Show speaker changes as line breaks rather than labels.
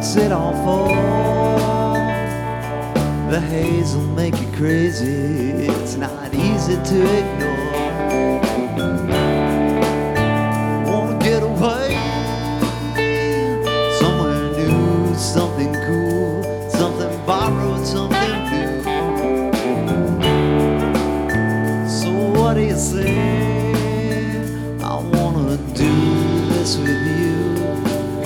what's it all for? The haze will make you crazy. It's not easy to ignore. Wanna get away somewhere new, something cool, something borrowed, something new. So what do you say?